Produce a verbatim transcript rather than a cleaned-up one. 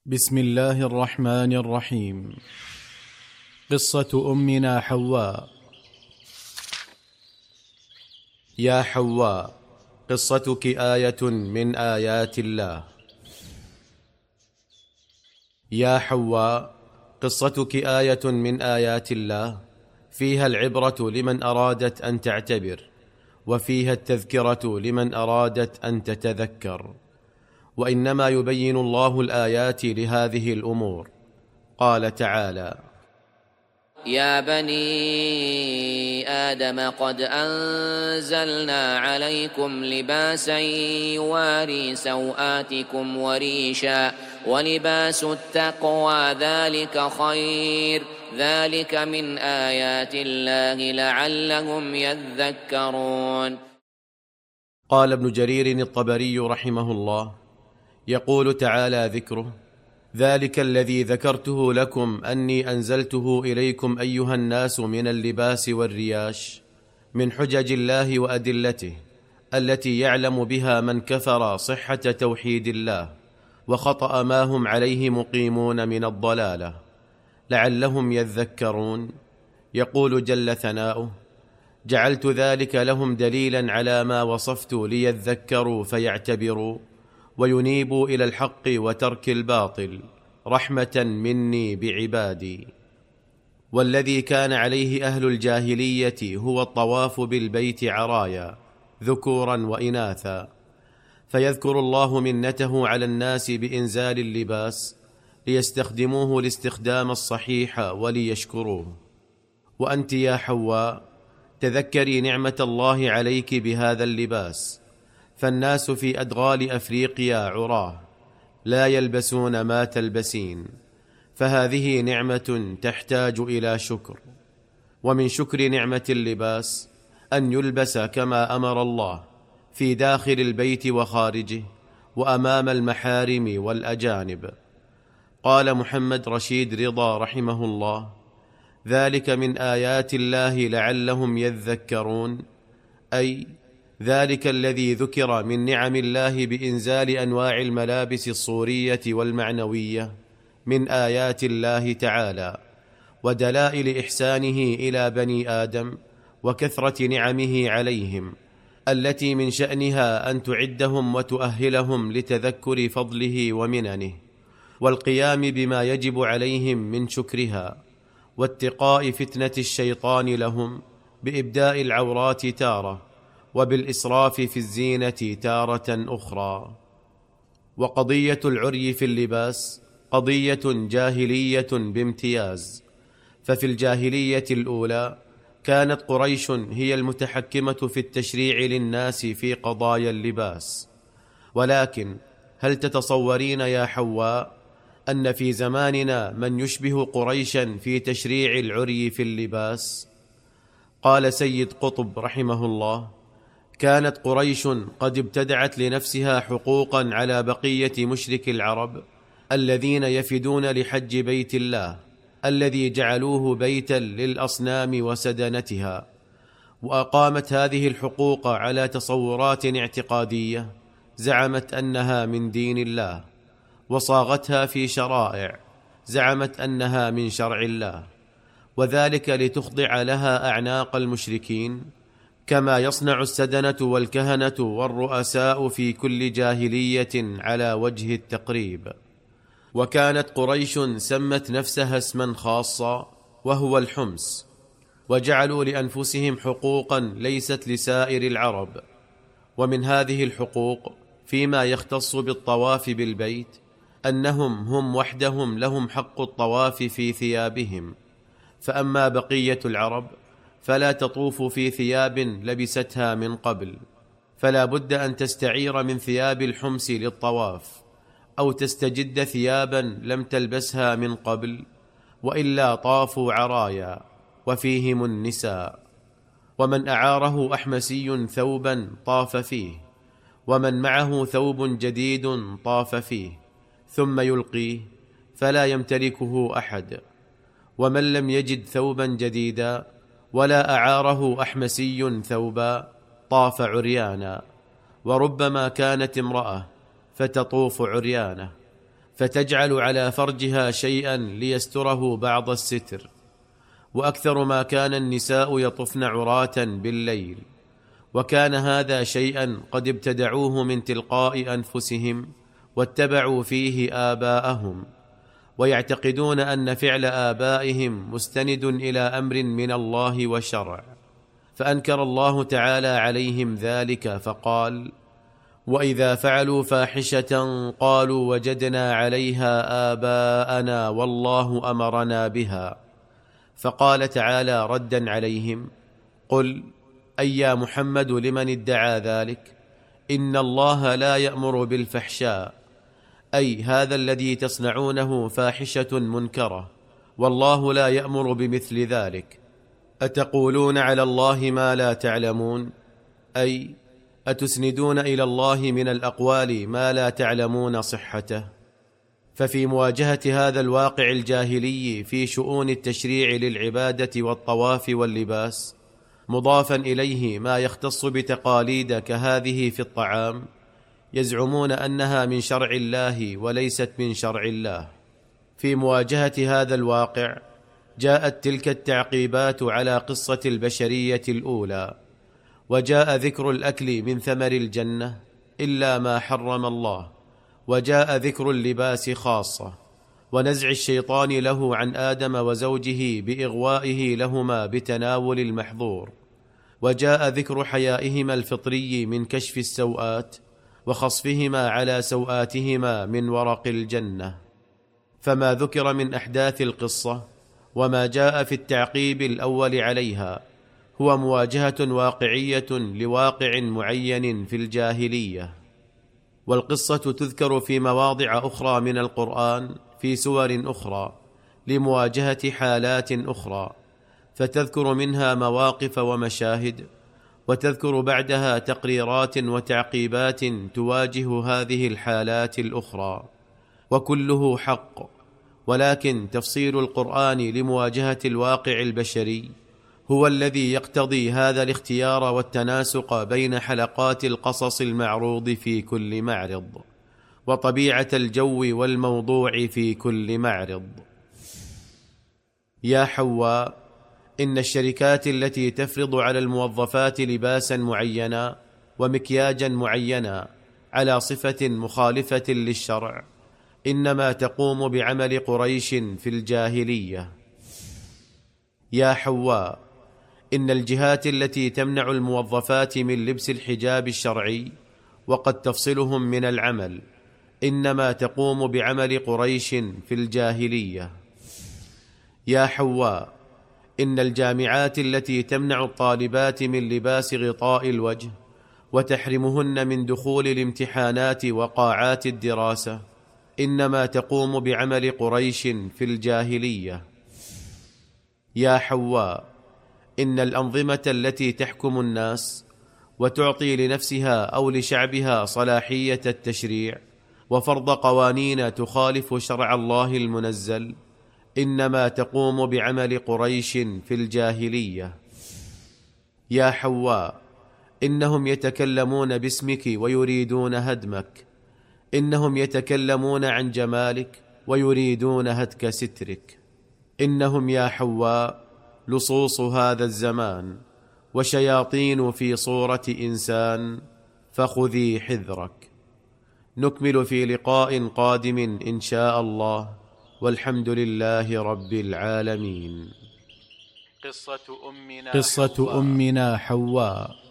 بسم الله الرحمن الرحيم. قصة أمنا حواء. يا حواء، قصتك آية من آيات الله. يا حواء، قصتك آية من آيات الله، فيها العبرة لمن أرادت أن تعتبر، وفيها التذكرة لمن أرادت أن تتذكر، وإنما يبين الله الآيات لهذه الأمور. قال تعالى: يا بني آدم قد أنزلنا عليكم لباسا يواري سوآتكم وريشا ولباس التقوى ذلك خير ذلك من آيات الله لعلهم يذكرون. قال ابن جرير الطبري رحمه الله: يقول تعالى ذكره: ذلك الذي ذكرته لكم أني أنزلته إليكم أيها الناس من اللباس والرياش، من حجج الله وأدلته التي يعلم بها من كفر صحة توحيد الله وخطأ ما هم عليه مقيمون من الضلالة، لعلهم يذكرون. يقول جل ثناؤه: جعلت ذلك لهم دليلا على ما وصفت ليذكروا فيعتبروا وينيبوا إلى الحق وترك الباطل، رحمة مني بعبادي. والذي كان عليه أهل الجاهلية هو الطواف بالبيت عرايا ذكورا وإناثا، فيذكر الله منته على الناس بإنزال اللباس ليستخدموه الاستخدام الصحيح وليشكروه. وأنت يا حواء تذكري نعمة الله عليك بهذا اللباس، فالناس في أدغال أفريقيا عراه لا يلبسون ما تلبسين، فهذه نعمة تحتاج إلى شكر. ومن شكر نعمة اللباس أن يلبس كما أمر الله في داخل البيت وخارجه وأمام المحارم والأجانب. قال محمد رشيد رضا رحمه الله: ذلك من آيات الله لعلهم يذكرون، أي ذلك الذي ذكر من نعم الله بإنزال أنواع الملابس الصورية والمعنوية من آيات الله تعالى ودلائل إحسانه إلى بني آدم وكثرة نعمه عليهم، التي من شأنها أن تعدهم وتؤهلهم لتذكر فضله ومننه والقيام بما يجب عليهم من شكرها، واتقاء فتنة الشيطان لهم بإبداء العورات تارة وبالإسراف في الزينة تارة أخرى. وقضية العري في اللباس قضية جاهلية بامتياز، ففي الجاهلية الأولى كانت قريش هي المتحكمة في التشريع للناس في قضايا اللباس. ولكن هل تتصورين يا حواء أن في زماننا من يشبه قريشا في تشريع العري في اللباس؟ قال سيد قطب رحمه الله: كانت قريش قد ابتدعت لنفسها حقوقا على بقية مشرك العرب الذين يفدون لحج بيت الله الذي جعلوه بيتا للأصنام وسدنتها، وأقامت هذه الحقوق على تصورات اعتقادية زعمت أنها من دين الله، وصاغتها في شرائع زعمت أنها من شرع الله، وذلك لتخضع لها أعناق المشركين، كما يصنع السدنة والكهنة والرؤساء في كل جاهلية على وجه التقريب. وكانت قريش سمت نفسها اسما خاصا وهو الحمس، وجعلوا لأنفسهم حقوقا ليست لسائر العرب. ومن هذه الحقوق فيما يختص بالطواف بالبيت أنهم هم وحدهم لهم حق الطواف في ثيابهم، فأما بقية العرب فلا تطوف في ثياب لبستها من قبل، فلا بد أن تستعير من ثياب الحمس للطواف أو تستجد ثيابا لم تلبسها من قبل، وإلا طافوا عرايا وفيهم النساء. ومن أعاره أحمسي ثوبا طاف فيه، ومن معه ثوب جديد طاف فيه ثم يلقيه فلا يمتلكه أحد. ومن لم يجد ثوبا جديدا ولا أعاره أحمسي ثوبا طاف عريانا، وربما كانت امرأة فتطوف عريانة، فتجعل على فرجها شيئا ليستره بعض الستر. وأكثر ما كان النساء يطفن عراة بالليل، وكان هذا شيئا قد ابتدعوه من تلقاء أنفسهم واتبعوا فيه آباءهم، ويعتقدون أن فعل آبائهم مستند إلى أمر من الله وشرع، فأنكر الله تعالى عليهم ذلك فقال: وإذا فعلوا فاحشة قالوا وجدنا عليها آباءنا والله أمرنا بها. فقال تعالى ردا عليهم: قل أي يا محمد لمن ادعى ذلك إن الله لا يأمر بالفحشاء، أي هذا الذي تصنعونه فاحشة منكرة، والله لا يأمر بمثل ذلك. أتقولون على الله ما لا تعلمون، أي أتسندون إلى الله من الأقوال ما لا تعلمون صحته. ففي مواجهة هذا الواقع الجاهلي في شؤون التشريع للعبادة والطواف واللباس، مضافا إليه ما يختص بتقاليد كهذه في الطعام، يزعمون أنها من شرع الله وليست من شرع الله. في مواجهة هذا الواقع جاءت تلك التعقيبات على قصة البشرية الأولى، وجاء ذكر الأكل من ثمر الجنة إلا ما حرم الله، وجاء ذكر اللباس خاصة، ونزع الشيطان له عن آدم وزوجه بإغوائه لهما بتناول المحظور، وجاء ذكر حيائهما الفطري من كشف السوآت وخصفهما على سوآتهما من ورق الجنة. فما ذكر من أحداث القصة وما جاء في التعقيب الأول عليها هو مواجهة واقعية لواقع معين في الجاهلية. والقصة تذكر في مواضع أخرى من القرآن في سور أخرى لمواجهة حالات أخرى، فتذكر منها مواقف ومشاهد، وتذكر بعدها تقريرات وتعقيبات تواجه هذه الحالات الأخرى، وكله حق. ولكن تفصيل القرآن لمواجهة الواقع البشري هو الذي يقتضي هذا الاختيار والتناسق بين حلقات القصص المعروض في كل معرض، وطبيعة الجو والموضوع في كل معرض. يا حواء، إن الشركات التي تفرض على الموظفات لباسا معينا ومكياجا معينا على صفة مخالفة للشرع إنما تقوم بعمل قريش في الجاهلية. يا حواء، إن الجهات التي تمنع الموظفات من لبس الحجاب الشرعي وقد تفصلهم من العمل إنما تقوم بعمل قريش في الجاهلية. يا حواء، إن الجامعات التي تمنع الطالبات من لباس غطاء الوجه وتحرمهن من دخول الامتحانات وقاعات الدراسة إنما تقوم بعمل قريش في الجاهلية. يا حواء، إن الأنظمة التي تحكم الناس وتعطي لنفسها أو لشعبها صلاحية التشريع وفرض قوانين تخالف شرع الله المنزل إنما تقوم بعمل قريش في الجاهلية. يا حواء، إنهم يتكلمون باسمك ويريدون هدمك، إنهم يتكلمون عن جمالك ويريدون هتك سترك. إنهم يا حواء لصوص هذا الزمان وشياطين في صورة إنسان، فخذي حذرك. نكمل في لقاء قادم إن شاء الله، والحمد لله رب العالمين. قصة أمنا قصة حواء. أمنا حواء